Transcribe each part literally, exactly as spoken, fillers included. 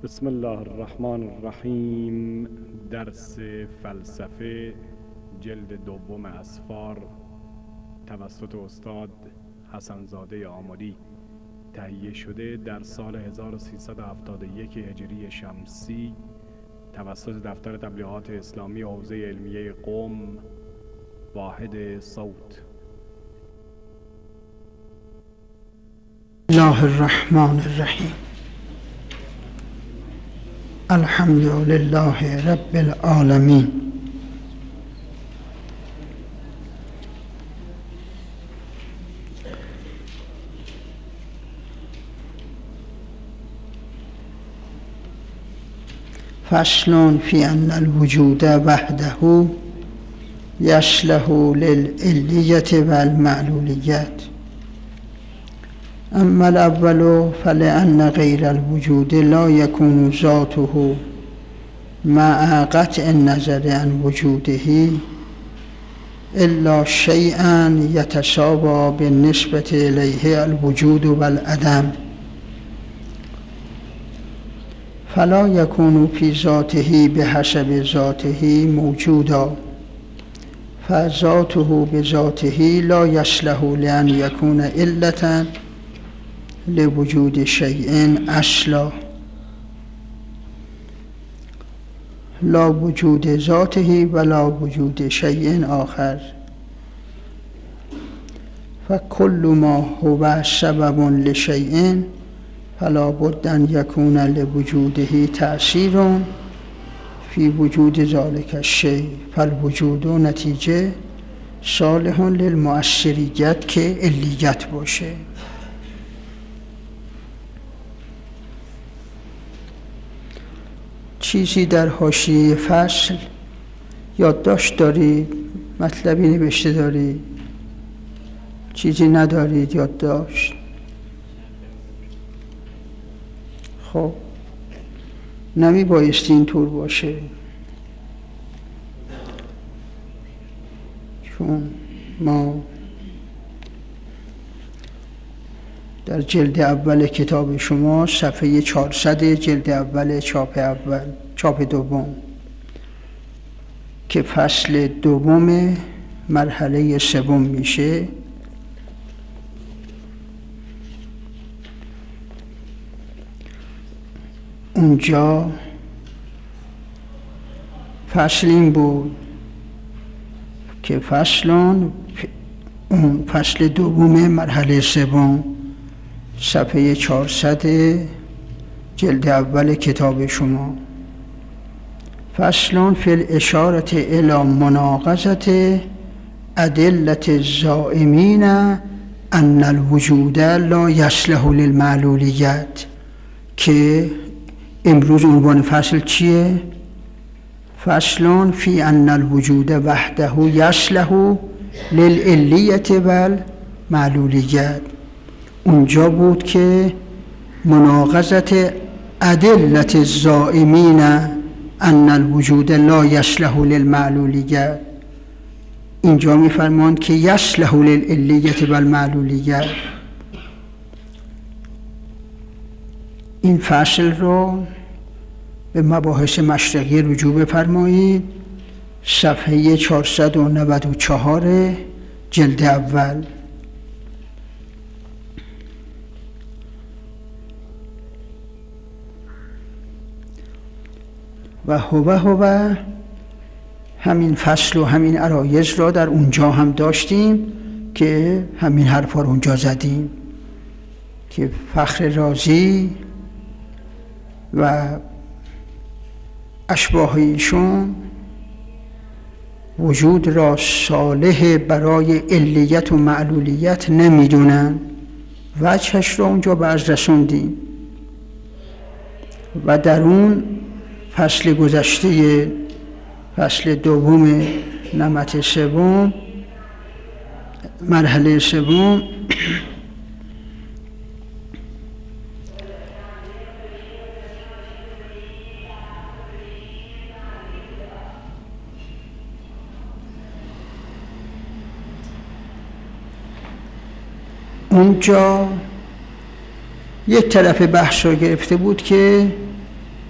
بسم الله الرحمن الرحیم. درس فلسفه جلد دوم اسفار توسط استاد حسن‌زاده آملی تهیه شده در سال هزار و سیصد و هفتاد و یک هجری شمسی توسط دفتر تبلیغات اسلامی حوزه علمیه قم، واحد صوت. الله الرحمن الرحیم. الحمد لله رب العالمین. فصل فی ان الوجود وحده یصلح للعلیة والمعلولیت. اما الاول فلأن غیر الوجود لا یکون ذاته مع قطع النظر عن وجوده الا شیئا یتساوی بالنسبة الیه الوجود والعدم، فلا یکون فی ذاته بحسب ذاته موجودا، فذاته بذاته لا یصلح لأن یکون علة لوجود شیء اصلا، لا وجود ذاته ولا وجود شیء آخر، فكل ما هو سبب لشیء فلا بد ان یکون لوجوده تأثیر فی وجود ذلك الشیء، فالوجود نتیجه صالح للمؤثریت که علیت باشه. چیزی در حاشیه فصل یادداشت دارید؟ مطلبی نوشته دارید؟ چیزی ندارید یادداشت؟ خب نمی بایستی اینطور باشه، چون ما در جلد اول کتاب شما صفحه چهارصد جلد اول چاپ اول چاپ دوم که فصل دوم مرحله سوم میشه، اونجا فصل این بود که فصلان اون فصل دوم مرحله سوم صفحه چهارصد جلد اول کتاب شما، فصل فی الاشارة الی مناقضة ادلة الزائمین ان الوجود لا یصلح للمعلولیت، که امروز عنوان فصل چیه؟ فصل فی ان الوجود وحده یصلح للعلیة والمعلولیت. اونجا بود که مناقضة ادلة الزائمین ان الوجود لا یصلح للمعلولیت، اینجا میفرماند که یصلح للعلیة والمعلولیت. این فصل رو به مباحث مشرقی رجوع بفرمایید، صفحه چهارصد و نود و چهار جلد اول. و هو هو همین فصل و همین عرایض را در اونجا هم داشتیم که همین حرفا رو اونجا زدیم که فخر رازی و اشباح ایشون وجود را صالح برای علیت و معلولیت نمیدونن، وجهش را اونجا باز رسوندیم و در اون فصل گذشته فصل دوم نمط سوم مرحله سوم اونجا یک طرف بحث رو گرفته بود که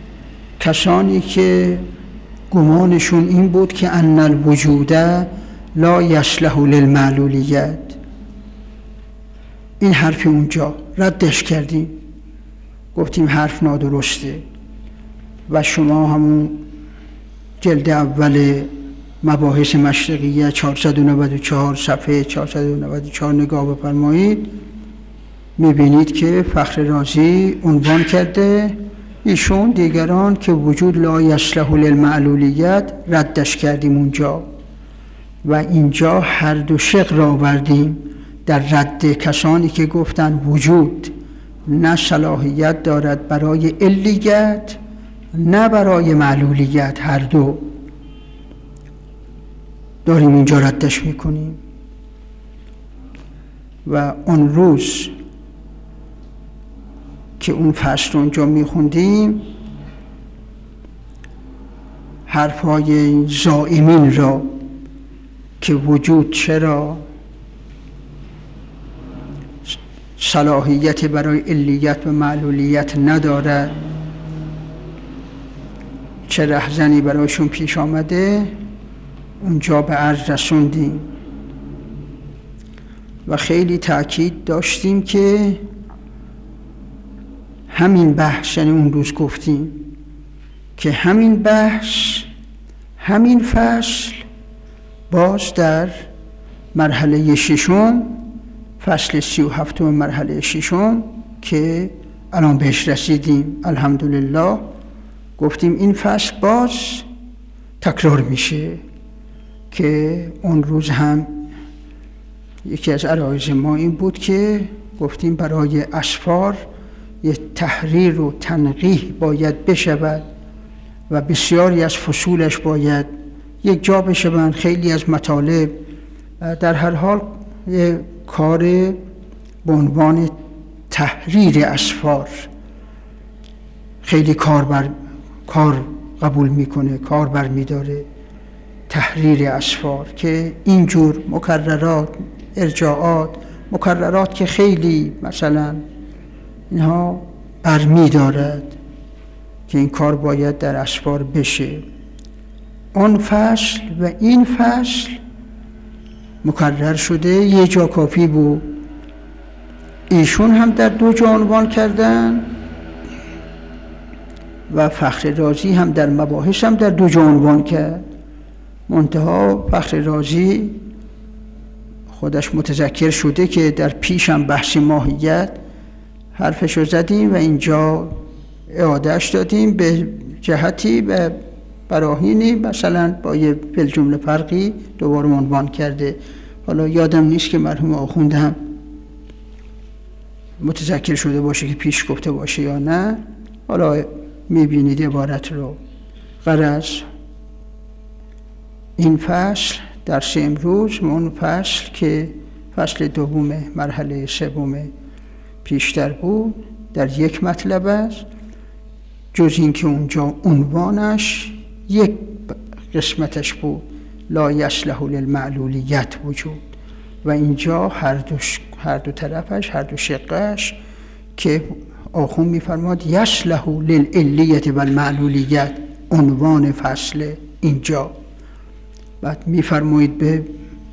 کسانی که گمانشون این بود که ان الوجود لا یصلح للمعلولیت، این حرف اونجا ردش کردیم، گفتیم حرف نادرسته و شما همون جلد اول مباحث مشرقیه چهارصد و نود و چهار صفحه چهارصد و نود و چهار نگاه بفرمایید، میبینید که فخر رازی عنوان کرده ایشون دیگران که وجود لا یصلح للمعلولیت، ردش کردیم اونجا و اینجا هر دو شق را آوردیم در رد کسانی که گفتن وجود نه صلاحیت دارد برای علیت نه برای معلولیت، هر دو داریم اینجا ردش میکنیم. و اون روز که اون فصل رو اونجا میخوندیم حرفای زائمین را که وجود چرا صلاحیت برای علیت و معلولیت ندارد، چه رهزنی برایشون پیش آمده، اونجا به عرض رسوندیم و خیلی تأکید داشتیم که همین بحث، یعنی اون روز گفتیم که همین بحث، همین فصل باز در مرحله ششم، فصل سی و هفتم مرحله ششم که الان بهش رسیدیم الحمدلله، گفتیم این فصل باز تکرار میشه که اون روز هم یکی از عرایض ما این بود که گفتیم برای اسفار یه تحریر و تنقیح باید بشود و بسیاری از فصولش باید یک جا بشوند، خیلی از مطالب در هر حال یه کار به عنوان تحریر اسفار خیلی کار بر کار قبول میکنه، کار بر میداره، تحریر اسفار که اینجور مکررات، ارجاعات، مکررات که خیلی مثلا اینها برمی دارد که این کار باید در اسفار بشه. اون فصل و این فصل مکرر شده، یه جا کافی بود. ایشون هم در دو جا عنوان کردن و فخر رازی هم در مباحث هم در دو جا عنوان کرد. منتها فخر رازی خودش متذکر شده که در پیش هم بحث ماهیت حرفش رو زدیم و اینجا اعادهش دادیم به جهتی و براهینی مثلا با یه بالجمله فرقی دوباره عنوان کرده. حالا یادم نیست که مرحوم آخوند هم متذکر شده باشه که پیش گفته باشه یا نه. حالا میبینید عبارت رو. غرض این فصل درس امروز اون فصل که فصل دوم مرحله سوم پیشتر بود در یک مطلب است، جز این که اونجا عنوانش یک قسمتش بود لا یصلح للمعلولیت وجود و اینجا هر دو, هر دو طرفش، هر دو شقش که آخون میفرماد یصلح للعلیت و المعلولیت، عنوان فصل اینجا. بعد میفرمایید به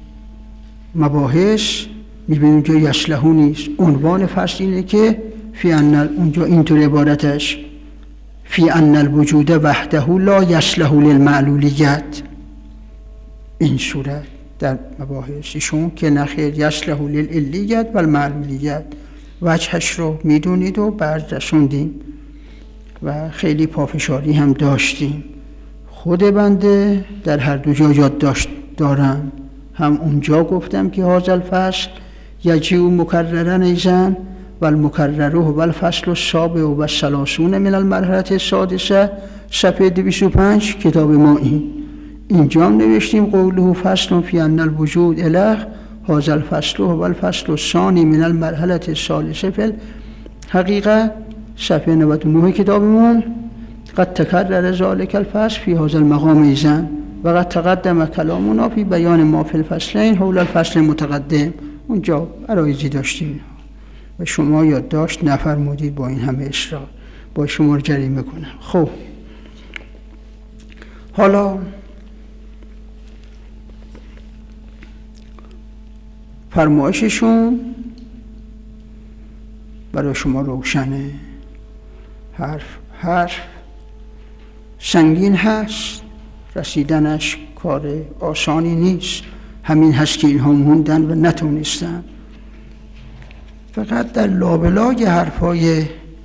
مباحث میبینید اونجا یصلح نیست، عنوان فصل اینه که فی ان، اونجا اینطور عبارتش فی ان الوجود وحده لا یصلح للمعلولیت، این صورت در مباحثشون که نخیر یصلح للعلیت و المعلولیت. وجهش رو میدونید و بعد رسوندیم و خیلی پافشاری هم داشتیم. خود بنده در هر دو جا یاد داشت دارم، هم اونجا گفتم که هذا الفصل یجیء مکررا ایضا و المکرر و الفصل السابع و الثلاثون من المرحله السادسه صفحه دویست و پنج کتاب ما. این اینجا هم نوشتیم قوله فصل فی ان الوجود اله هذا الفصل و الفصل الثانی من المرحله الثالثه فی الحقیقه صفحه نود و نه کتابمون. قد تکرر ذلك الفصل فی هذا المقام ایضا و قد تقدم کلامنا فی بیان ما فی الفصلین حول الفصل المتقدم. اونجا عرایضی داشتیم و شما یادداشت نفرمودید، با این همه اصرار با شما رو جریمه کنم. خب حالا فرمایششون برای شما روشنه. حرف حرف سنگین هست، رسیدنش کار آسانی نیست. همین هست که اینها موندن و نتونستن. فقط در لابلای حرفای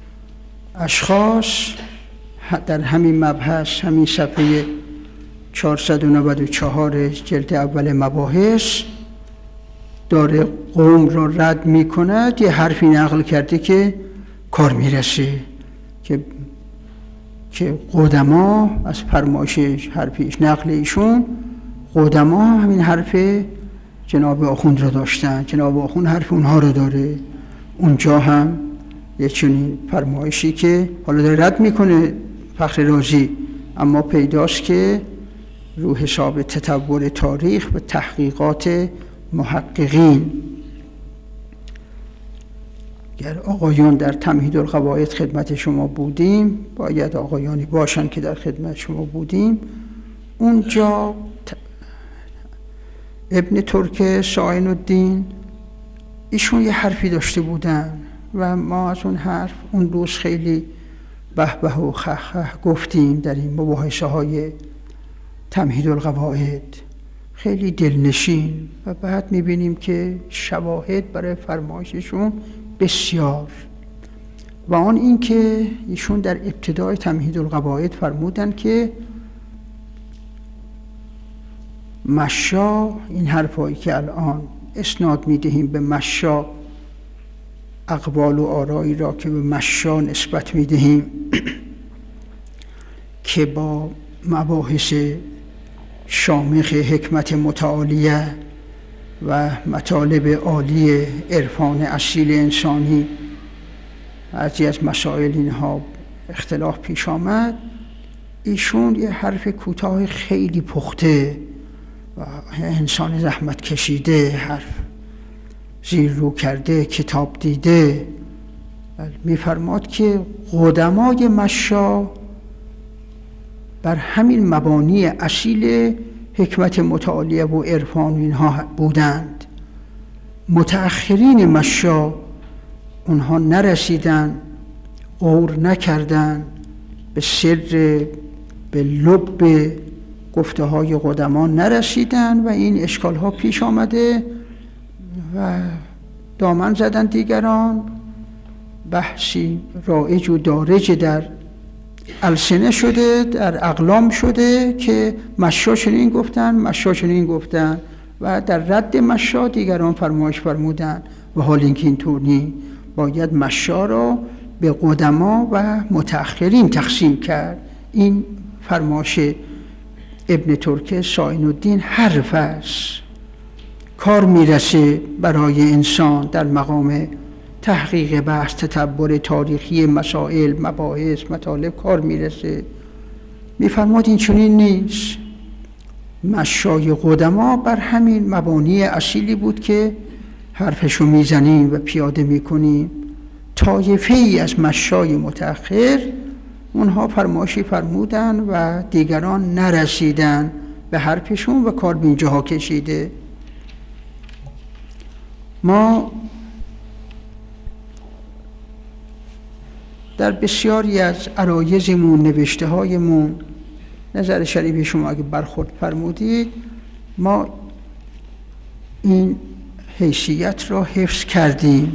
اشخاص در همین مبحث، همین صفحه چهارصد و نود و چهار جلد اول مباحث داره قوم را رد می کند. یه حرفی نقل کرده که کار میرسه که که قدما از فرمایش حرفیش نقل ایشون، قدما همین حرف جناب آخوند را داشتن، جناب آخوند حرف اونها را داره. اونجا هم یه چنین فرمایشی که حالا داره رد میکنه فخر رازی، اما پیداست که رو حساب تطور تاریخ و تحقیقات محققین، گر آقایان در تمهید القواعد خدمت شما بودیم، باید آقایانی باشن که در خدمت شما بودیم، اونجا ابن ترک ساین الدین ایشون یه حرفی داشته بودن و ما از اون حرف اون روز خیلی به به و خه خه گفتیم در این مباحثه های تمهید القواعد، خیلی دلنشین. و بعد میبینیم که شواهد برای فرمایششون بسیار، و آن این که ایشون در ابتدای تمهید القواعد فرمودن که مشا، این حرفایی که الان اسناد میدهیم به مشا، اقوال و آرایی را که به مشا نسبت میدهیم که با مباحث شامخ حکمت متعالیه و مطالب عالی عرفان اصیل انسانی، بعضی از مسائل اینها اختلاف پیش آمد. ایشون یه حرف کوتاه خیلی پخته و انسان زحمت کشیده، حرف زیر رو کرده، کتاب دیده، میفرماد که قدمای مشا بر همین مبانی اصیل حکمت متعالیه و عرفان اینها بودند. متأخرین مشا اونها نرسیدن، غور نکردن به سر، به لب گفته های قدما نرسیدن و این اشکال ها پیش آمده و دامن زدن دیگران. بحثی رایج و دارج در السنه شده، در اقلام شده که مشا چنین گفتن، مشا چنین گفتن و در رد مشا دیگران فرمایش فرمودن. و حال اینکه اینطور نیست، باید مشا را به قدما و متأخرین تقسیم کرد. این فرمایش ابن ترک ساین الدین حرف است، کار میرسه برای انسان در مقام تحقیق بحث، تتبر تاریخی مسائل، مباحث، مطالب کار میرسه. میفرماد این چنین نیست. مشای قدما بر همین مبانی اصیلی بود که حرفشو میزنیم و پیاده میکنیم. طایفه ای از مشای متأخر اونها فرمایشی فرمودن و دیگران نرسیدن به حرفشون و کار به اینجاها کشیده. ما در بسیاری از عرایزمون، نوشته هایمون، نظر شریف شما اگه برخورد فرمودید، ما این حیثیت را حفظ کردیم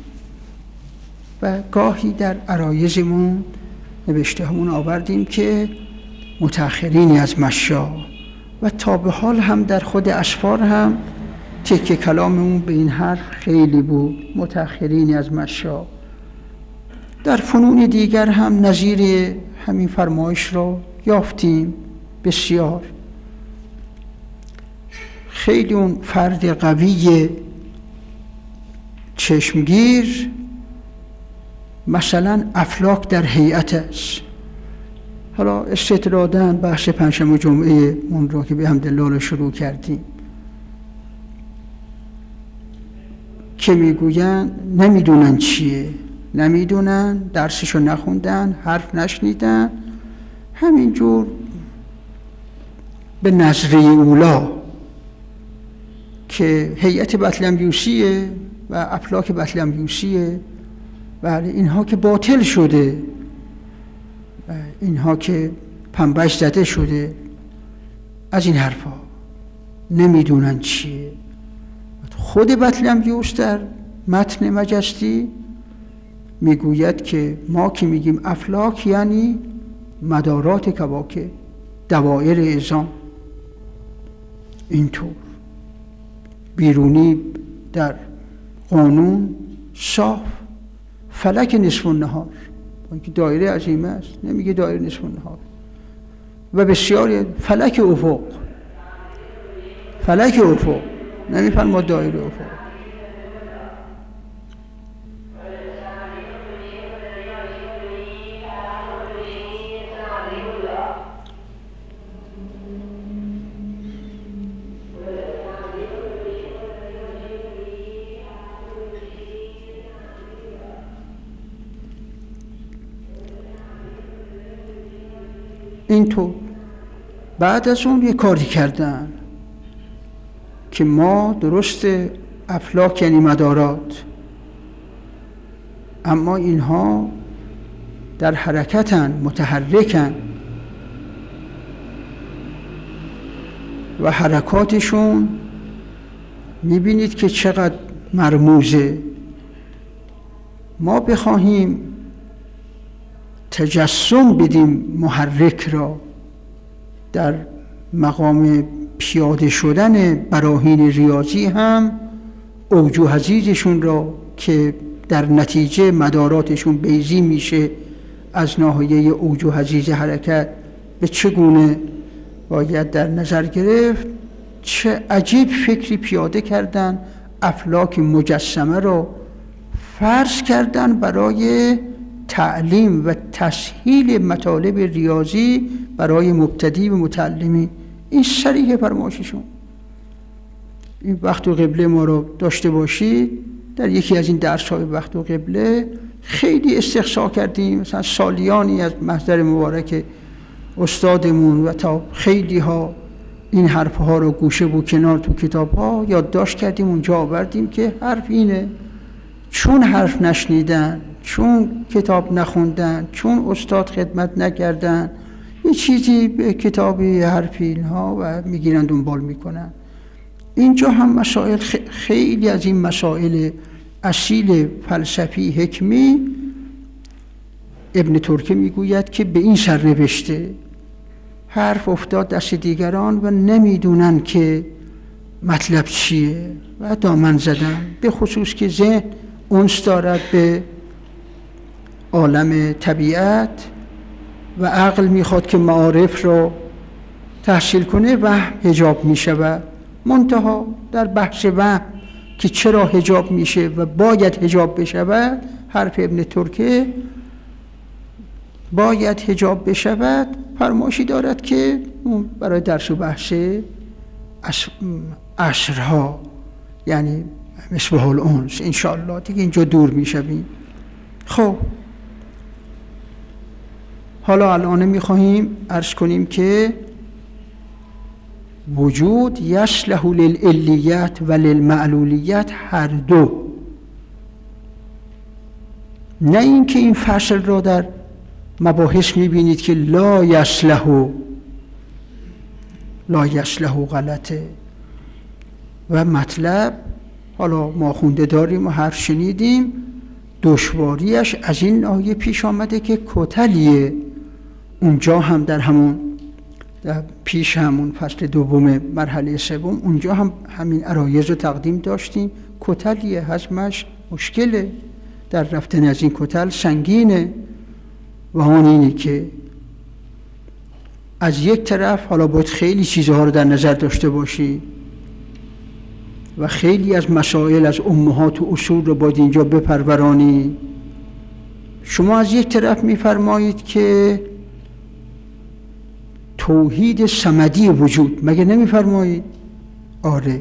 و گاهی در عرایزمون، نوشته همون آوردیم که متأخرینی از مشا، و تا به حال هم در خود اسفار هم تکه کلاممون به این حرف خیلی بود، متأخرینی از مشا. در فنون دیگر هم نظیر همین فرمایش را یافتیم بسیار. خیلی اون فرد قوی چشمگیر مثلا افلاک در هیئت است. حالا استطراداً بحث پنجشنبه جمعه اون را که به حمدالله شروع کردیم که میگوین نمیدونن چیه، نمیدونن، درسشو نخوندن، حرف نشنیدن، همینجور به نظریه اولا که هیئت بطلمیوسیه و افلاک بطلمیوسیه، بله اینها که باطل شده، اینها که پنبهش زده شده، از این حرفا نمیدونن چیه. خود بطلمیوس در متن مجستی میگوید که ما که میگیم افلاک یعنی مدارات کواکب، دوائر عظام. اینطور بیرونی در قانون صاف فلک نصف النهار، که دایره عظیمه است، نمیگه دایره نصف النهار، و بسیاری فلک افق، فلک افق، نمیفرما دایره افق. اینطور بعد از اون یه کاری کردن که ما درست افلاک یعنی مدارات، اما اینها در حرکتن، متحرکن و حرکاتشون میبینید که چقدر مرموزه. ما بخواهیم تجسم بدیم محرک را در مقام پیاده شدن براهین ریاضی، هم اوج و حضیضشون را که در نتیجه مداراتشون بیضی میشه از ناحیه اوج و حضیض حرکت به چگونه باید در نظر گرفت. چه عجیب فکری پیاده کردن، افلاک مجسمه را فرض کردن برای تعلیم و تسهیل مطالب ریاضی برای مبتدی و متعلمی. این صریح فرمایششون. این وقت و قبله ما رو داشته باشید، در یکی از این درس‌های وقت و قبله خیلی استقصا کردیم، مثلا سالیانی از محضر مبارک استادمون و تا خیلی ها این حرفها رو گوشه و کنار تو کتاب‌ها یادداشت کردیم، اونجا آوردیم که حرف اینه. چون حرف نشنیدن، چون کتاب نخوندن، چون استاد خدمت نکردن، یه چیزی به کتابی حرفی اینها و میگیرن دنبال میکنن. اینجا هم مسائل خیلی از این مسائل اصیل فلسفی حکمی ابن ترکه میگوید که به این سر نوشته حرف افتاد دست دیگران و نمیدونن که مطلب چیه و دامن زدن، به خصوص که ذهن انس دارد به عالم طبیعت و عقل میخواد که معارف رو تحصیل کنه و حجاب میشود. منتها در بحث وهم که چرا حجاب میشه و باید حجاب بشود، حرف ابن ترکه باید حجاب بشود فرمایشی دارد که برای درس و بحث عصرها، یعنی مصباح الانس انشاءالله دیگه اینجا دور میشویم. خب حالا الان میخواهیم عرض کنیم که وجود یصلح للعلیت و للمعلولیت هر دو، نه اینکه این فصل را در مباحث میبینید که لا یصلح، لا یصلح غلطه و مطلب حالا ما خونده داریم و حرف شنیدیم، دشواریش از این آیه پیش آمده که کتلیه. اونجا هم در همون در پیش همون فصل دوم مرحله سوم اونجا هم همین عرایض رو تقدیم داشتیم. کتلیه، هضمش مشکله، در رفتن از این کتل سنگینه. و آن اینه که از یک طرف حالا باید خیلی چیزها رو در نظر داشته باشی و خیلی از مسائل از امهات و اصول رو باید اینجا بپرورانی. شما از یک طرف میفرمایید که توحید صمدی وجود، مگه نمیفرمایید؟ آره.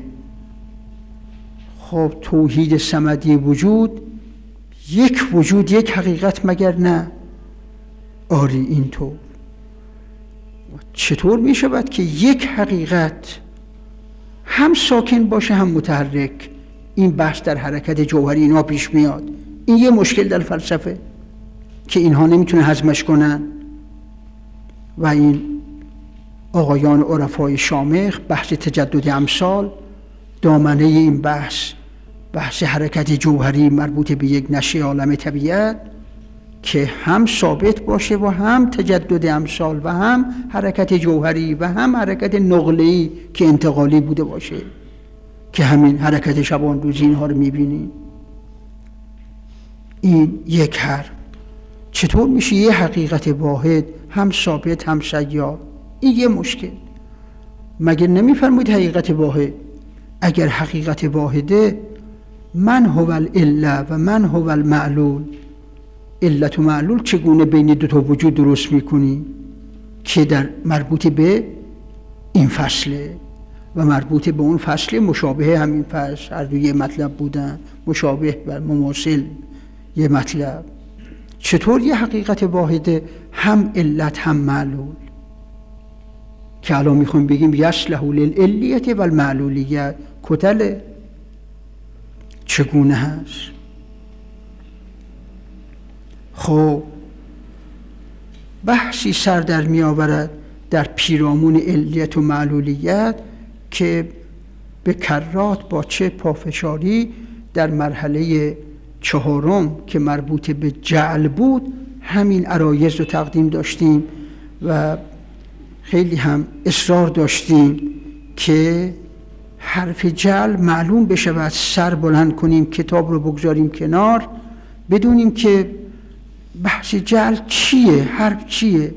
خب توحید صمدی وجود، یک وجود یک حقیقت مگر نه؟ آره اینطور. چطور می شود که یک حقیقت هم ساکن باشه هم متحرک؟ این بحث در حرکت جوهری اینا پیش میاد. این یه مشکل در فلسفه که اینها نمیتونه هضمش کنن و این آقایان عرفای شامخ بحث تجدد امثال دامنه این بحث بحث حرکت جوهری مربوط به یک نشه عالم طبیعت که هم ثابت باشه و هم تجدد امثال و هم حرکت جوهری و هم حرکت نقله‌ای که انتقالی بوده باشه که همین حرکت شبان روزی اینها رو میبینیم. این یک حرف. چطور میشه یه حقیقت واحد هم ثابت هم سیار؟ این یه مشکل. مگر نمیفرمایید حقیقت واحد؟ اگر حقیقت واحده من هو العله و من هو المعلول، علت و معلول چگونه بین دو تا وجود درست میکنی که در مربوط به این فصله و مربوط به اون فصل مشابه همین فصل، هر دو یه مطلب بودن، مشابه و مماثل یه مطلب. چطور یه حقیقت واحده هم علت هم معلول که الان میخوایم بگیم یصلح للعلیت و المعلولیت کتله؟ چگونه هست؟ خب بحثی سر در می آورد در پیرامون علیت و معلولیت که به کرات با چه پافشاری در مرحله چهارم که مربوط به جعل بود همین عرایض رو تقدیم داشتیم و خیلی هم اصرار داشتیم که حرف جعل معلوم بشه و سر بلند کنیم، کتاب رو بگذاریم کنار، بدونیم که بحث جعل چیه، حرف چیه،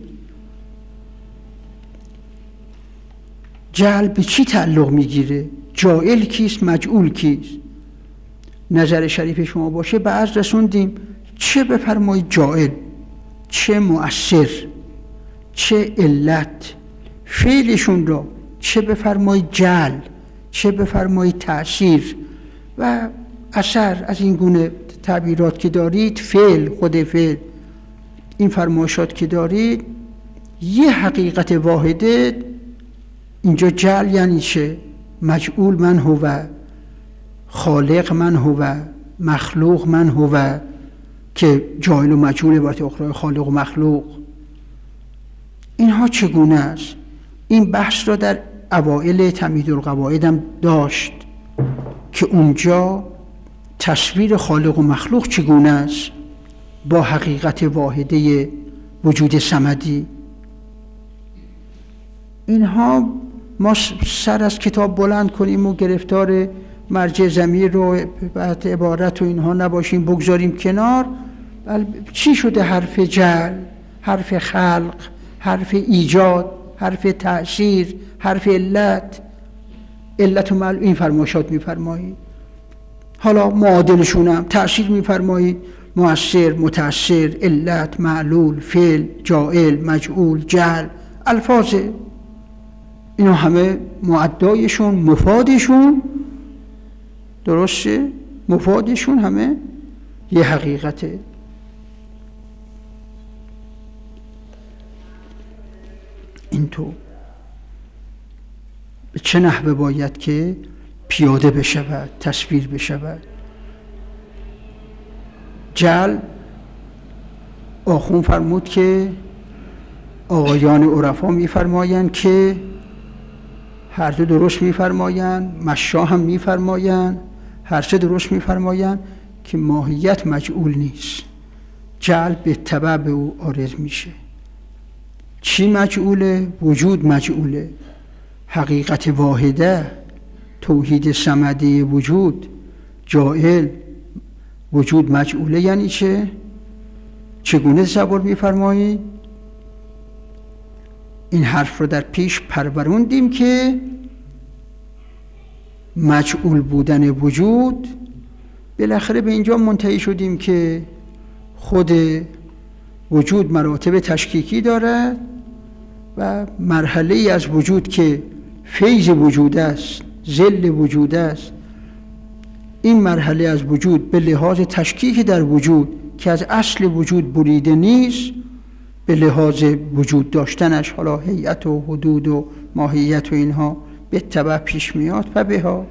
جعل به چی تعلق میگیره، جاعل کیست، مجعول کیست. نظر شریف شما باشه به عرض رسوندیم چه بفرمایید جاعل، چه مؤثر، چه علت، فعلشون را چه بفرمایید جعل، چه بفرمایید تأثیر و اثر. از این گونه تعبیرات که دارید، فعل، خود فعل، این فرمایشات که دارید، یه حقیقت واحده. اینجا جعل یعنی چه؟ مجعول من هو، خالق من هو، مخلوق من هو، که جاعل و مجعول عبارت اخرى خالق و مخلوق. اینها چگونه است؟ این بحث را در اوائل تمهید القواعد هم داشت که اونجا تصویر خالق و مخلوق چگونه است با حقیقت واحده وجود صمدی. اینها ما سر از کتاب بلند کنیم و گرفتار مرجع ضمیر رو بعد عبارت و اینها نباشیم، بگذاریم کنار. چی شده حرف جعل، حرف خلق، حرف ایجاد، حرف تأثیر، حرف علت، علت و معلول؟ این فرمایشات میفرمایید. حالا معادلشونم تأثیر میفرمایید، مؤثر، متأثر، علت، معلول، فعل، جاعل، مجعول، جعل، الفاظ. اینا همه معدایشون، مفادشون درسته، مفادشون همه یه حقیقته. اینطور به چه نحوه باید که پیاده بشود، تصویر بشود؟ جعل آخون فرمود که آقایان عرفا میفرمایند که هر دو درست میفرمایند، مشا هم میفرمایند، هر سه درست میفرمایند که ماهیت مجعول نیست، جعل به تبع به او عارض میشه. چی مجعوله؟ وجود مجعوله، حقیقت واحده، توحید صمدی وجود، جاعل، وجود مجعوله. یعنی چه؟ چگونه تصور میفرمایید؟ این حرف رو در پیش پروروندیم که مجعول بودن وجود، بالاخره به اینجا منتهی شدیم که خود وجود مراتب تشکیکی دارد و مرحله ای از وجود که فیض وجود است، ظل وجود است، این مرحله از وجود به لحاظ تشکیک در وجود که از اصل وجود بریده نیست، به لحاظ وجود داشتنش، حالا هیئت و حدود و ماهیت و اینها به تبع پیش میاد. و بها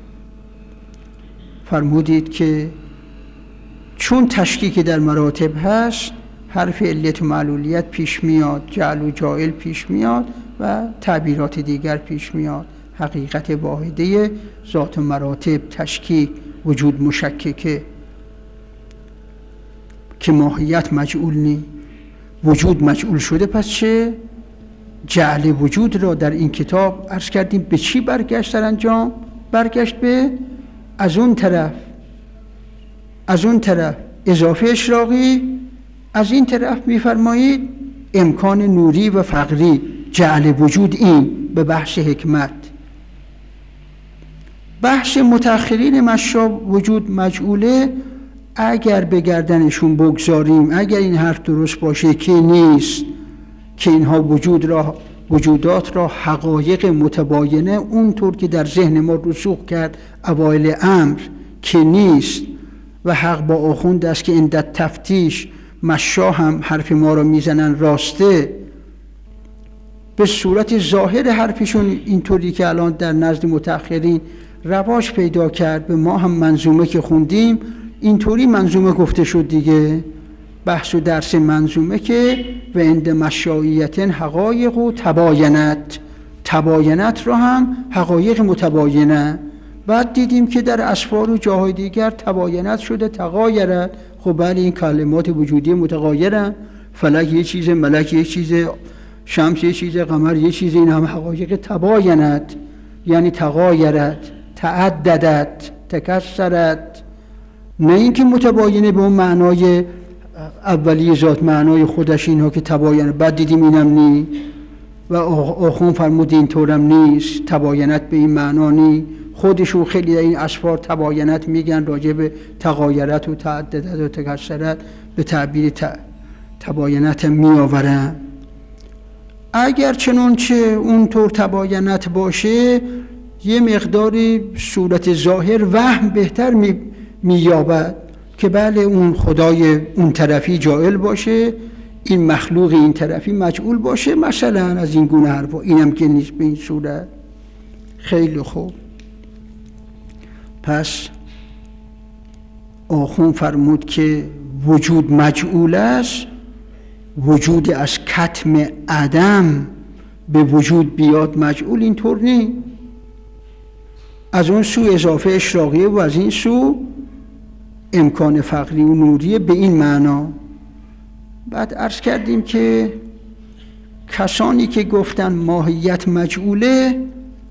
فرمودید که چون تشکیک در مراتب هست، حرف علت و معلولیت پیش میاد، جعل و جائل پیش میاد و تعبیرات دیگر پیش میاد. حقیقت واحده، ذات و مراتب، تشکیک، وجود مشککه که ماهیت مجعول نی، وجود مجعول شده. پس چه؟ جعل وجود را در این کتاب عرض کردیم به چی برگشت در انجام؟ برگشت به از اون طرف از اون طرف اضافه اشراقی، از این طرف میفرمایید امکان نوری و فقری. جعل وجود این به بحث حکمت. بحث متأخرین مشا وجود مجعوله، اگر به گردنشون بگذاریم، اگر این حرف درست باشه که نیست، که اینها وجود را وجودات را حقایق متباینه اونطور که در ذهن ما رسوخ کرد اوایل امر که نیست، و حق با آخوند است که این تفتیش مشا هم حرف ما را میزنن راسته. به صورت ظاهر حرفشون اینطوری که الان در نزد متأخرین رواج پیدا کرد، به ما هم منظومه که خوندیم اینطوری منظومه گفته شد دیگه. بحث و درس منظومه که و عند مشاییت حقایق و تباینت، تباینت را هم حقایق متباینه. بعد دیدیم که در اسفار و جاهای دیگر تباینت شده تغایرت. خب بله، این کلمات وجودی متغایرن، فلک یه چیز، ملک یه چیز، شمس یه چیز، قمر یه چیز، این هم حقایق تباینت، یعنی تغایرت، تعددت، تکسرت. نه اینکه متباینه به اون معنای اولی ذات، معنای خودش اینها که تباینه. بعد دیدیم اینم نی، و آخون فرمود اینطورم نیست، تباینت به این معنا نی. خودشون خیلی در این اسفار تباینت میگن، راجع به تغایرت و تعددت و تکسرت به تعبیر تباینت می آورن. اگر چنانچه اونطور تباینت باشه، یه مقداری صورت ظاهر وهم بهتر می میابد که بله اون خدای اون طرفی جائل باشه، این مخلوق این طرفی مجعول باشه، مثلا از این گونه حرفا. اینم که نیست به این صورت. خیلی خوب. پس آخون فرمود که وجود مجعول است، وجود از کتم عدم به وجود بیاد مجعول اینطور نیست. از اون سو اضافه اشراقیه و از این سو امکان فقری و نوریه به این معنا. بعد عرض کردیم که کسانی که گفتن ماهیت مجعوله،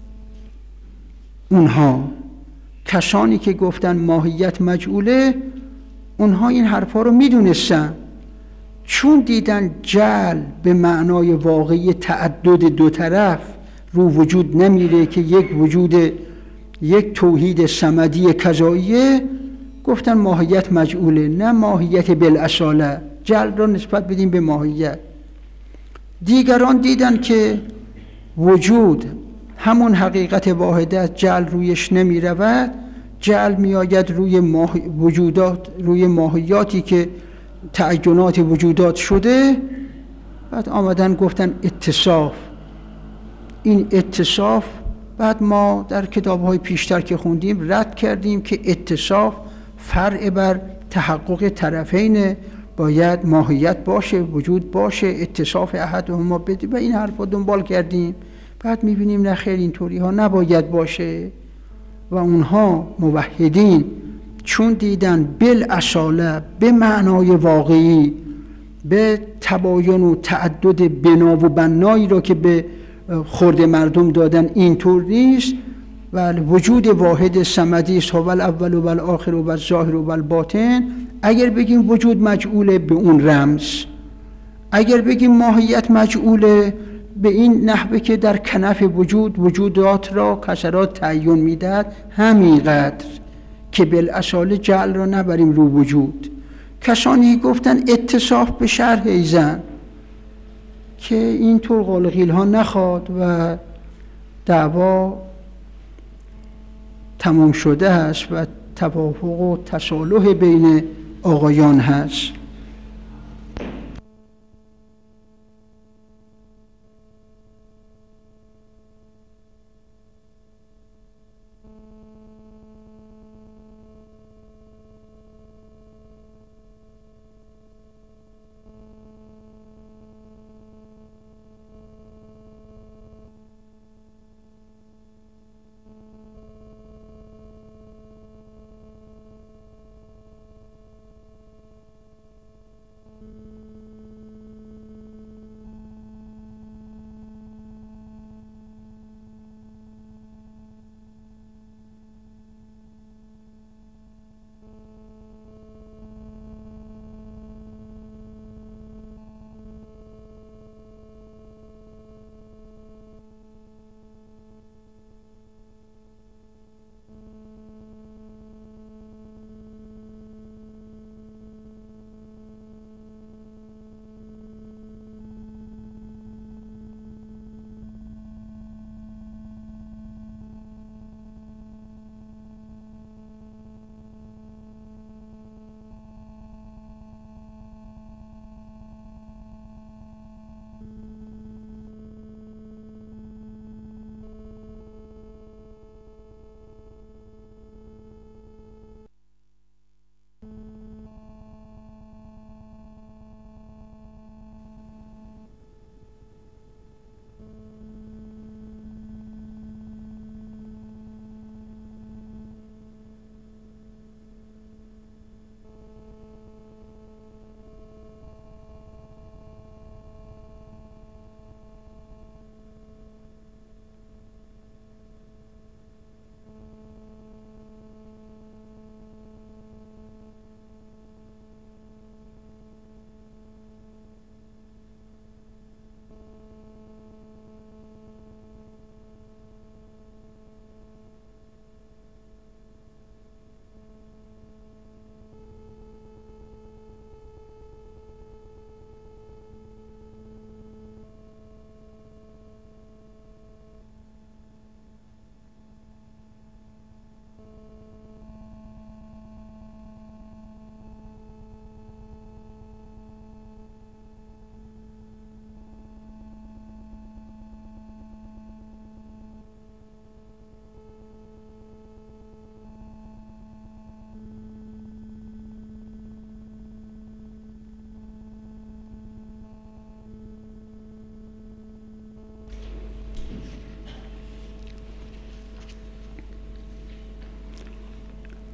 اونها کسانی که گفتن ماهیت مجعوله اونها این حرفا رو میدونستن، چون دیدن جعل به معنای واقعی تعدد دو طرف رو وجود نمیره، که یک وجود، یک توحید صمدی کذاییه، گفتن ماهیت مجعوله، نه ماهیت بالاصاله. جعل را نسبت بدیم به ماهیت. دیگران دیدن که وجود همون حقیقت واحده است، جعل رویش نمی رود، جعل می آید روی ماه... وجودات، روی ماهیاتی که تعینات وجودات شده. بعد آمدن گفتن اتصاف. این اتصاف بعد ما در کتاب‌های پیشتر که خوندیم رد کردیم که اتصاف فرع بر تحقق طرفین، باید ماهیت باشه، وجود باشه، اتصاف احدهما بده و این حرفا دنبال کردیم. بعد می‌بینیم نه خیر، اینطوری ها نباید باشه. و اونها موحدین چون دیدن بالاصاله به معنای واقعی، به تباین و تعدد بنا و بنایی را که به خورد مردم دادن اینطور نیست، و وجود واحد صمدی است، هو الاول و الاخر و الظاهر و الباطن. اگر بگیم وجود مجعوله به اون رمز، اگر بگیم ماهیت مجعوله به این نحوه که در کنف وجود وجودات را کسرات تعیین میدهد، همینقدر که بالاصاله جعل را نبریم رو وجود. کسانی گفتن اتصاف به شرح ایزن که این طور قالقیل ها نخواد و دعوا تمام شده است و توافق و تصالح بین آقایان هست.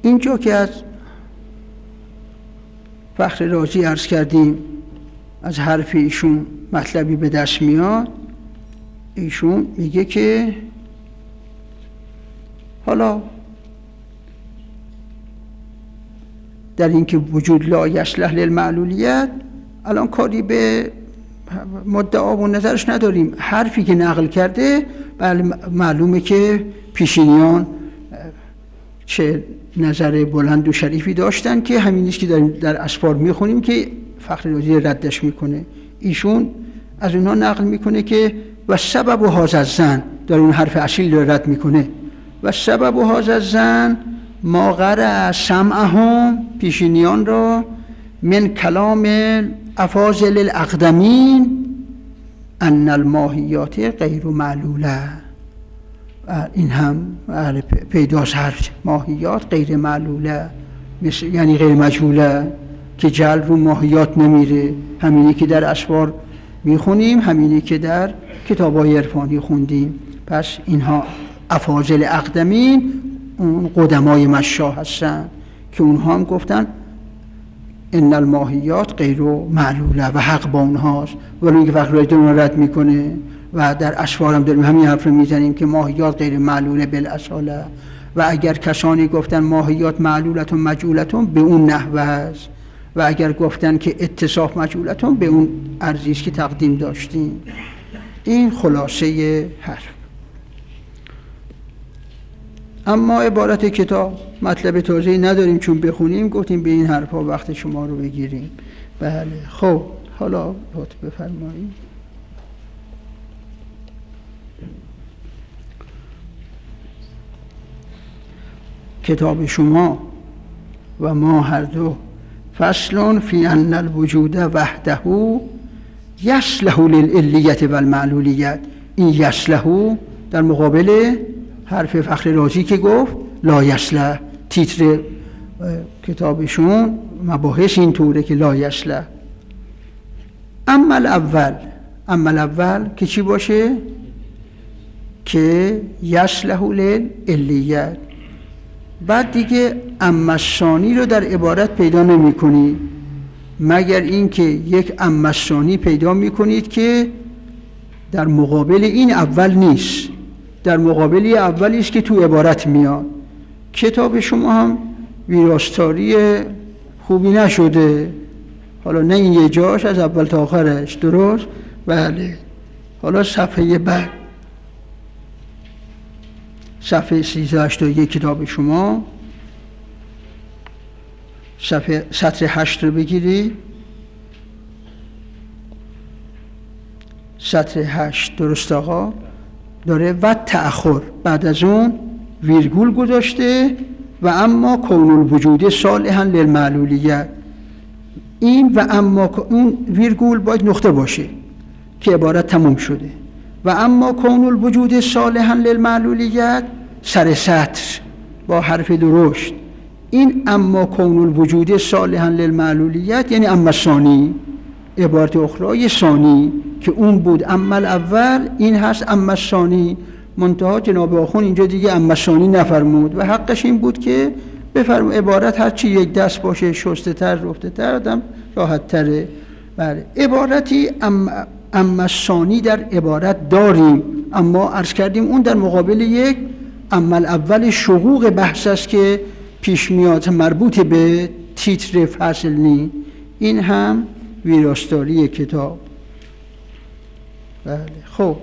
اینجا که از فخر رازی عرض کردیم از حرف ایشون مطلبی به دست میاد. ایشون میگه که حالا در اینکه وجود لا یصلح للمعلولیت الان کاری به مدعا و نظرش نداریم. حرفی که نقل کرده بله معلومه که پیشینیان چه نظر بلند و شریفی داشتن که همین نیست که داریم در اسفار میخونیم که فخر رازی ردش میکنه. ایشون از اونها نقل میکنه که و سبب و هذا الظن، داره اون حرف اصیل رو رد میکنه. و سبب و هذا الظن ما قرأ سمعهم، پیشینیان را، من کلام افاضل الاقدمین ان الماهیات غیر معلوله. این هم پیداست حرف ماهیات غیر معلوله، یعنی غیر مجهوله که جل رو ماهیات نمیره. همینی که در اسفار میخونیم، همینی که در کتابای عرفانی خوندیم. پس اینها افاضل اقدمین اون قدمای مشا هستن که اونها هم گفتن ان الماهیات غیر معلوله و حق با اونهاست، ولی اینکه فخر رازی اون رد میکنه و در اسفار هم داریم همین حرف رو میزنیم که ماهیات غیر معلوله بالاصاله. و اگر کسانی گفتن ماهیات معلولتون مجهولتون به اون نحوه است، و اگر گفتن که اتصاف مجهولتون به اون ارزی است که تقدیم داشتیم. این خلاصه حرف. اما عبارت کتاب مطلب تازه‌ای نداریم چون بخونیم، گفتیم به این حرفا وقت شما رو بگیریم. بله خب حالا لطف بفرمایید. کتاب شما و ما هر دو فصل فی ان الوجود وحده یصلح للعلیت و المعلولیت. این یصلح در مقابل حرف فخر رازی که گفت لا یصلح. تیتر کتابشون مباحث این طوره که لا یصلح. اما الاول، اما الاول که چی باشه؟ که یصلح للعلیت. بعد دیگه اما الثانی رو در عبارت پیدا نمی کنید مگر اینکه یک اما الثانی پیدا می کنید که در مقابل این اول نیست، در مقابل اولی است که تو عبارت میاد. کتاب شما هم ویراستاری خوبی نشده، حالا نه این یه جاش، از اول تا آخرش درست. بله حالا صفحه بعد، صفحه سیزده هشتاد و یک کتاب شما، صفحه سطر هشت رو بگیرید. سطر هشت درست آقا داره و تأخر، بعد از اون ویرگول گذاشته و اما کون الوجود صالحا للمعلولیت. این و اما اون ویرگول باید نقطه باشه که عبارت تموم شده. و اما کون الوجود صالحا للمعلولیت سر سطر با حرف درشت. این اما کون الوجود صالحا للمعلولیت یعنی اما ثانی، عبارت اخرى ثانی که اون بود اما الاول، این هست اما ثانی. منتها جناب آخون اینجا دیگه اما ثانی نفرمود و حقش این بود که بفرم عبارت هرچی یک دست باشه شسته تر رفته تر آدم راحت تره. بله عبارتی اما اما ثانی در عبارت داریم، اما عرض کردیم اون در مقابل یک اما الاول شقوق بحث است که پیش میاد، مربوط به تیتر فصل نی. این هم ویراستاری کتاب. بله خب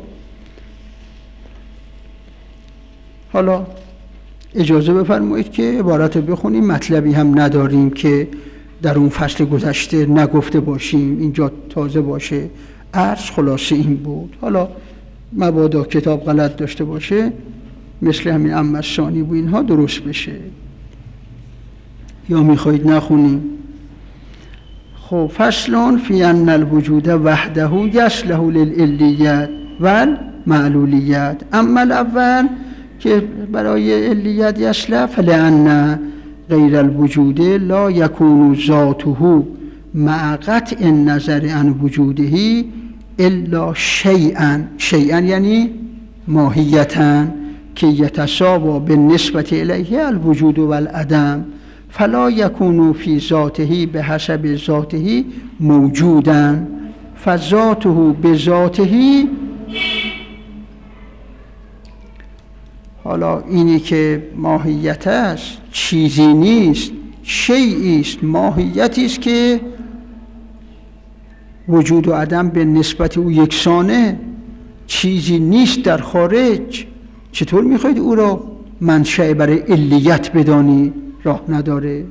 حالا اجازه بفرمایید که عبارت رو بخونیم. مطلبی هم نداریم که در اون فصل گذشته نگفته باشیم، اینجا تازه باشه. عرض خلاصه این بود. حالا مبادا کتاب غلط داشته باشه مثل همین اما الثانی و اینها درست بشه، یا میخواید نخونیم؟ خب فصل فی ان الوجود وحده یصلح للعلیت و المعلولیت. اما الاول که برای علیت یصلح فلان غیر الوجود لا یکون ذاته مع قطع النظر عن وجوده الا شیئا. شیئا یعنی ماهیتا، که یتساوا بالنسبة الیه الوجود و العدم فلا یکون فی ذاته به حسب ذاته موجودا فذاته بذاته. حالا اینی که ماهیت است چیزی نیست، شیئی است، ماهیتی است که وجود و عدم به نسبت او یکسانه، چیزی نیست در خارج. چطور میخواید او را منشأ برای علیت بدانی؟ راه نداره.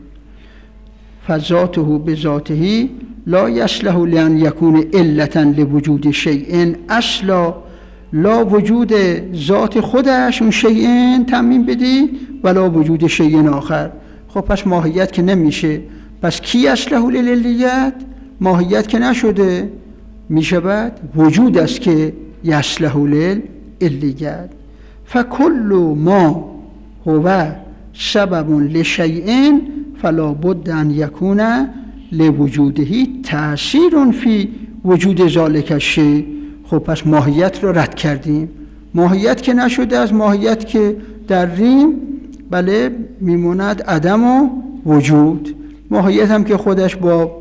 فذاته بذاته لا یصلح لان یکون علتا لوجود شیء اصلا. لا وجود ذات خودش اون شیء تضمین بدی ولا وجود شیء آخر. خب پس ماهیت که نمیشه، پس کی یصلح للعلیت؟ ماهیت که نشده، میشه بعد وجود است که یصلح للعلیت. فکل ما هو سبب لشیء فلا بد ان یکون لوجوده تأثیر فی وجود ذلک الشیء. خب پس ماهیت رو رد کردیم. ماهیت که نشده، از ماهیت که در ریم بله میموند عدم و وجود. ماهیت هم که خودش با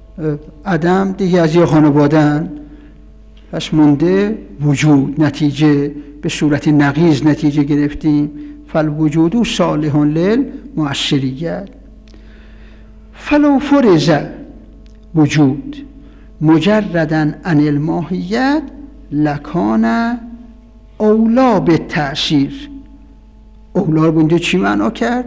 عدم دیگه از یه خانوادن، پس مونده وجود. نتیجه به صورت نقیض نتیجه گرفتیم. فالوجود صالح للمؤثریت. فلو فرض وجود مجردا عن الماهیت لکان اولا به تأثیر. اولا رو بنده چی معنا کرد؟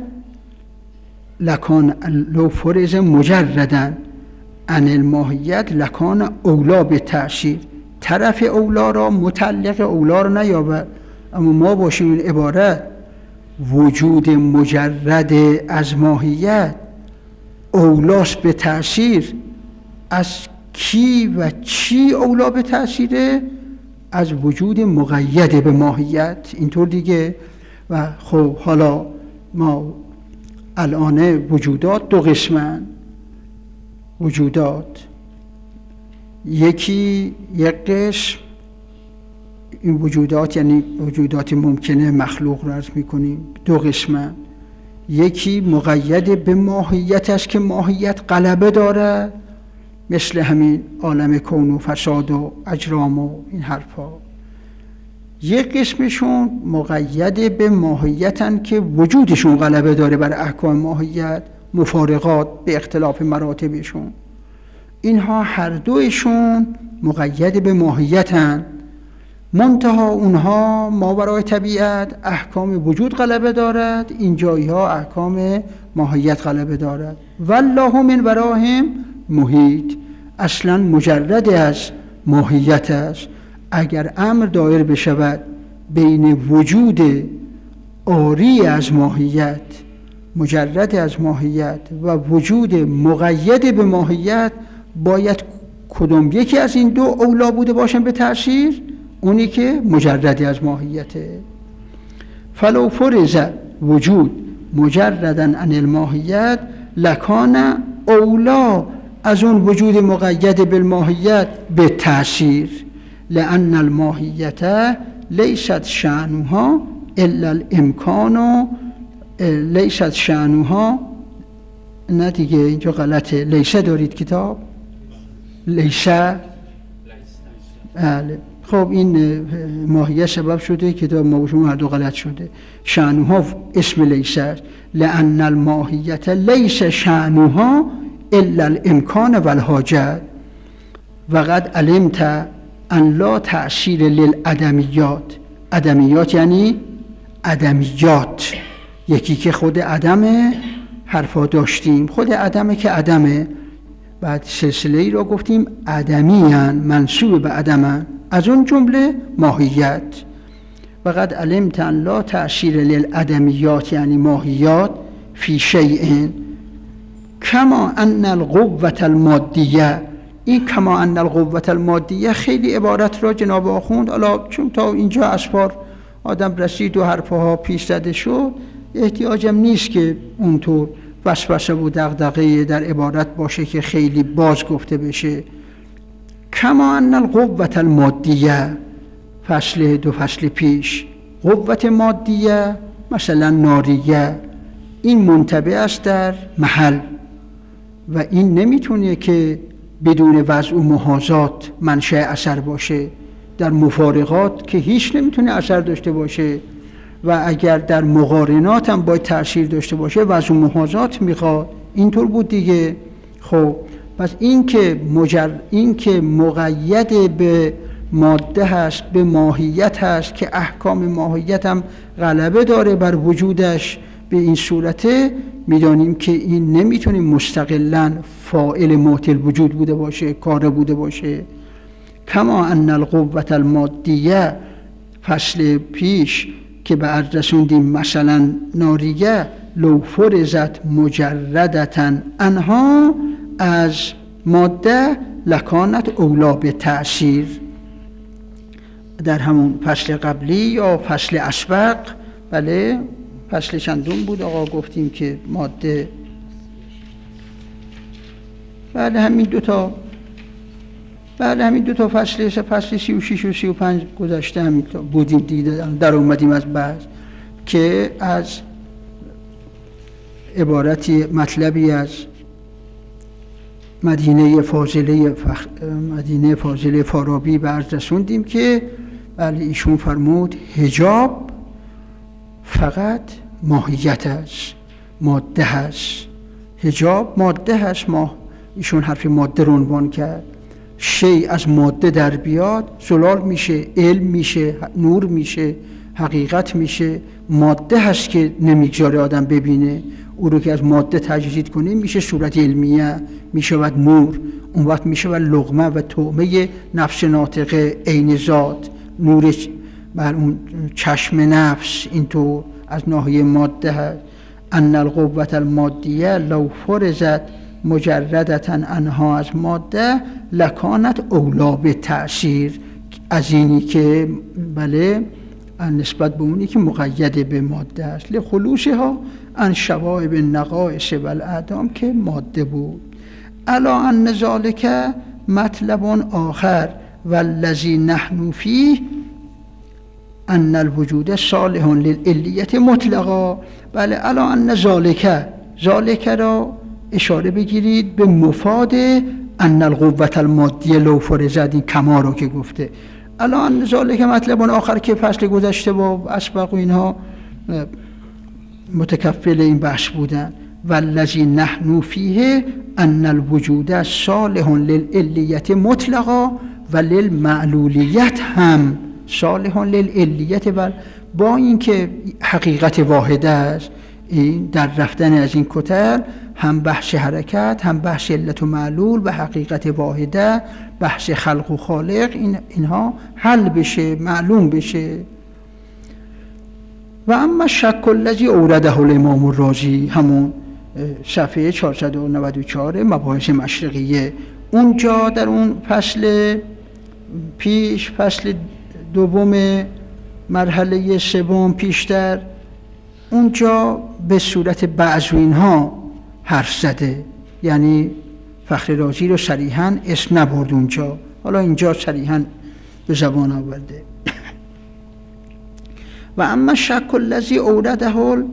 لکان لو فرض مجردا عن الماهیت لکان اولا به تأثیر. طرف اولا را متعلق اولا را نیابد، اما ما باشیم این عبارت وجود مجرد از ماهیت اولاست به تأثیر. از کی و چی اولا به تأثیره؟ از وجود مقید به ماهیت. اینطور دیگه. و خب حالا ما الان وجودات دو قسمن. وجودات یکی یک قسم، این وجودات یعنی وجودات ممکنه مخلوق رو عرض میکنیم، دو قسمن. یکی مقید به ماهیت است که ماهیت غلبه داره، مثل همین عالم کون و فساد و اجرام و این حرفا. یک قسمشون مقید به ماهیتن که وجودشون غلبه داره بر احکام ماهیت، مفارقات به اختلاف مراتبشون. اینها هر دویشون مقید به ماهیتن، منتها اونها ماورای طبیعت احکام وجود غلبه دارد، این جایی ها احکام ماهیت غلبه دارد. والله من وراهم محیط. اصلا مجرد از ماهیت است. اگر امر دایر بشود بین وجود عاری از ماهیت، مجرد از ماهیت و وجود مقید به ماهیت، باید کدوم یکی از این دو اولا بوده باشن به تأثیر؟ اونی که مجرد از ماهیته. فلو فرض وجود مجردا عن الماهیت لکان اولا از اون وجود مقید بالماهیت به تأثیر، لأن الماهیت لیست شأنها الا الامکان، لیست شأنها، نه دیگه اینجا غلطه، لیسه دارید کتاب؟ لیسه؟ بله. خب این ماهیت سبب شده کتاب ما و شما هر دو غلط شده. شأنها اسم لیسه، لأن الماهیت لیس شأنها الا الامکان و الحاجت. و قد علمت ان لا تأثیر للعدمیات. عدمیات یعنی عدمیات، یکی که خود عدمه، حرفا داشتیم خود عدمه که عدمه. بعد سلسله ای را گفتیم عدمیان، منسوب به عدمن، از اون جمله ماهیت. و قد علمت ان لا تأثیر للعدمیات یعنی ماهیات فی شیء کما ان القوة المادیه. این کما ان القوة المادیه خیلی عبارت را جناب آخوند، حالا چون تا اینجا اسفار آدم رسید و حرفها پیش زده شد، احتیاجم نیست که اونطور وسوسه و دغدغه در عبارت باشه که خیلی باز گفته بشه. کما ان القوة المادیه، فصل دو فصل پیش قوت مادیه مثلا ناریه این منطبع است در محل و این نمیتونه که بدون وضع و محاذات منشأ اثر باشه. در مفارقات که هیچ نمیتونه اثر داشته باشه و اگر در مقارنات هم باید تأثیر داشته باشه وضع و محاذات میخواد. اینطور بود دیگه. خب پس این که مجر... این که مقید به ماده هست، به ماهیت هست که احکام ماهیت هم غلبه داره بر وجودش، به این صورته میدانیم که این نمیتونه مستقلاً فاعل معطل وجود بوده باشه، کار بوده باشه. کما ان القوة المادیه، فصل پیش که به عرض رسوندیم مثلا ناریه لو فرزت مجردتا انها از ماده لکانت اولا به تأثیر. در همون فصل قبلی یا فصل اسبق، بله فصل چندم بود آقا گفتیم که ماده، بله همین دوتا بله همین دوتا فصل فصل سی و شیش و سی و پنج گذشته همین بودیم دیگه، در اومدیم از بعض که از عبارتی مطلبی از مدینه فاضله فخ... مدینه فاضله فارابی به عرض رسوندیم که بله ایشون فرمود حجاب فقط ماهیت است، ماده هست. حجاب ماده هست. ما ایشون حرف ماده رو عنوان کرد. شیء از ماده در بیاد زلال میشه، علم میشه، نور میشه، حقیقت میشه. ماده هست که نمیگذاره آدم ببینه. او رو که از ماده تجدید کنیم میشه صورت علمیه، میشه و نور. اون وقت میشه و لقمه و طعمه نفس ناطقه عین ذات، نور بر اون چشم نفس. اینطور از ناحیه ماده هست. ان القوة المادیه لو فرزت مجردتا انها از ماده لکانت اولا به تأثیر، از اینی که بله نسبت به اونی که مقید به ماده است. لخلوصها ان شوائب النقائص والاعدام که ماده بود. الا ان ذلک مطلب آخر والذی نحن فیه ان الوجود صالح للعلیت مطلقا. بله الا ان ذلک، ذلک را اشاره بگیرید به مفاد ان القوة المادیه لو فرزت، این کما رو که گفته. الا ان ذلک مطلب آخر که فصل گذشته با اسبق و اینها متکفل این بحث بودن. والذی نحن فیه ان الوجود صالح للعلیت مطلقا و للمعلولیت هم صالح للعلیت، و با اینکه حقیقت واحده است. این در رفتن از این کتل هم بحث حرکت، هم بحث علت و معلول و حقیقت واحده، بحث خلق و خالق، این اینها حل بشه، معلوم بشه. و اما شک الذی اورده الامام الرازی، همون صفحه چهارصد و نود و چهار مباحث مشرقیه، اونجا در اون فصل پیش، فصل دوم مرحله سوم پیشتر، اونجا به صورت بعض و اینها حرف زده، یعنی فخر رازی رو صریحاً اسم نبرد اونجا، حالا اینجا صریحاً به زبان آورده. و اما شک الذی اورده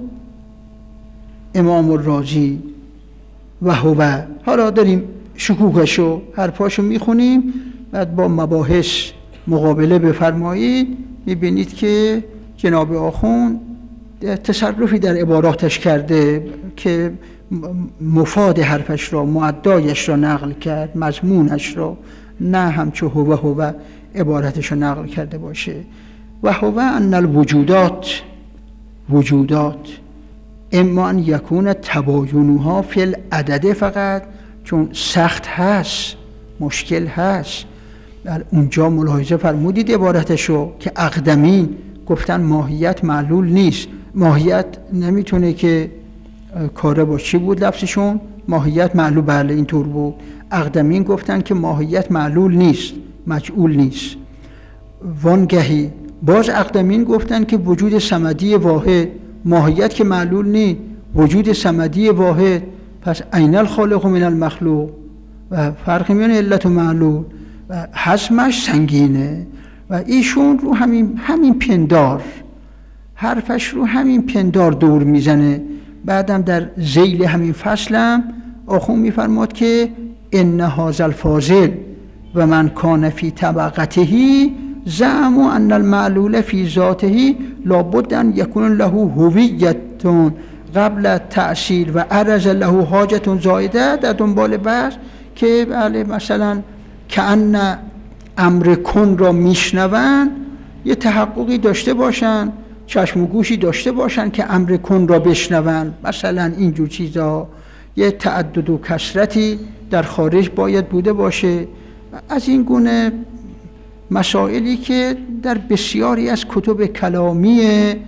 امام الرازی و هو، حالا داریم شکوکشو حرفاشو میخونیم، بعد با مباحث مقابله بفرمایید. میبینید که جناب آخوند تصرفی در عباراتش کرده که مفاد حرفش را، معدایش را نقل کرد، مضمونش را، نه همچو هو هو عبارتش را نقل کرده باشه. و هو ان الوجودات، وجودات اما ان یکون تباینها فی العدد فقط، چون سخت هست، مشکل هست. در اونجا ملاحظه فرمودید عبارتشو که اقدمین گفتن ماهیت معلول نیست. ماهیت نمیتونه که کاره با چی بود لفظشون؟ ماهیت معلول، بله اینطور بود. اقدمین گفتن که ماهیت معلول نیست، مجعول نیست. وانگهی باز اقدمین گفتن که وجود صمدی واحد، ماهیت که معلول نیست، وجود صمدی واحد. پس عین الخالق من المخلوق، و فرق میان علت و معلول و حجمش سنگینه. و ایشون رو همین همین پندار حرفش رو همین پندار دور میزنه. بعدم در ذیل همین فصلم آخون میفرماد که ان هذا الفاضل و من کان فی طبقته زعم ان المعلول فی ذاته لابد ان یکون له هویت قبل تأصیل و عرض له حاجت زایده. در دنبال بحث که بله مثلا کأن امر کن را میشنون، یه تحققی داشته باشن، چشم و گوشی داشته باشن که امر کن را بشنون، مثلا اینجور چیزا. یه تعدد و کثرتی در خارج باید بوده باشه. از این گونه مسائلی که در بسیاری از کتب کلامی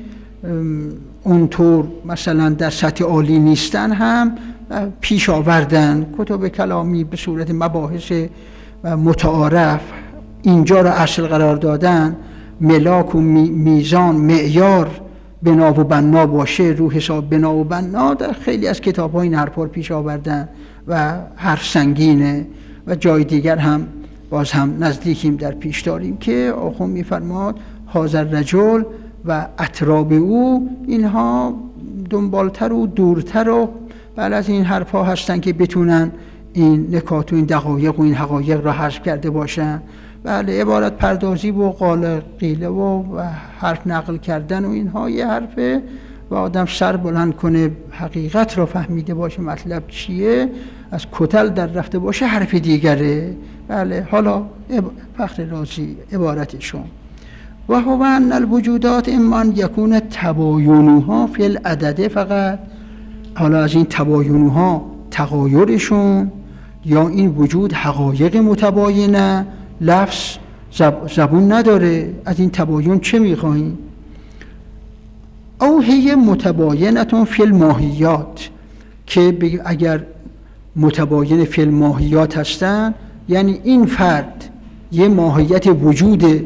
اونطور مثلا در سطح عالی نیستن هم پیش آوردن. کتب کلامی به صورت مباحث متعارف اینجا را اصل قرار دادن، ملاک و میزان معیار بنا و بنا باشه، رو حساب بنا و بنا. در خیلی از کتاب ها این حرفا پیش آوردن و حرف سنگینه. و جای دیگر هم باز هم نزدیکیم در پیش داریم که آخون میفرماد حاضر رجل و اطراب او، اینها دنبالتر و دورتر و بعد از این حرفا هستن که بتونن این نکات و این دقایق و این حقایق را حذف کرده باشن. بله، عبارت پردازی و قال قیله و حرف نقل کردن و اینها یه حرفه و آدم سر بلند کنه حقیقت را فهمیده باشه مطلب چیه، از کتل در رفته باشه حرف دیگره. بله، حالا فخر رازی عبارتشون و هو ان الوجودات اما ان یکون تباینوها فی العدد فقط. حالا از این تباینوها تغایرشون یا این وجود حقایق متباینه، لفظ زب زبون نداره، از این تباین چه میخواهیم؟ او هی متباینتون فی الماهیات، که اگر متباین فی الماهیات هستن یعنی این فرد یه ماهیت وجوده،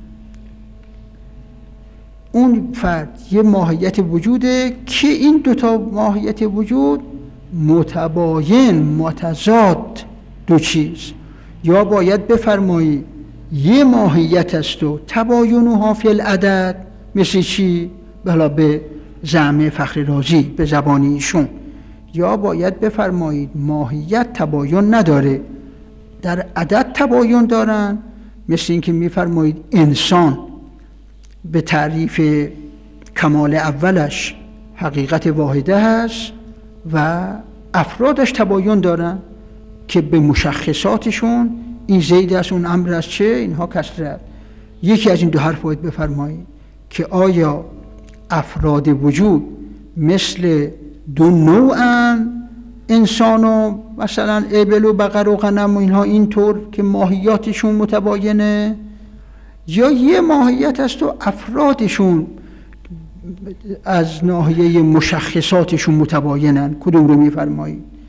اون فرد یه ماهیت وجوده که این دوتا ماهیت وجود متباین متضاد دو چیز. یا باید بفرمایی یه ماهیت است و تباینوها فی العدد، مثل چی؟ بلا به زعم فخر رازی به زبان ایشون. یا باید بفرمایید ماهیت تباین نداره، در عدد تباین دارن، مثل این که میفرمایید انسان به تعریف کمال اولش حقیقت واحده هست و افرادش تباین دارن که به مشخصاتشون این زید است اون امر است چه، اینها کثرت. یکی از این دو حرف باید بفرمایید که آیا افراد وجود مثل دو نوعن، انسان و مثلا ابل و بقر و غنم و اینها اینطور که ماهیاتشون متباینه، یا یه ماهیت است و افرادشون از ناحیه مشخصاتشون متباینن؟ کدوم رو میفرمایید؟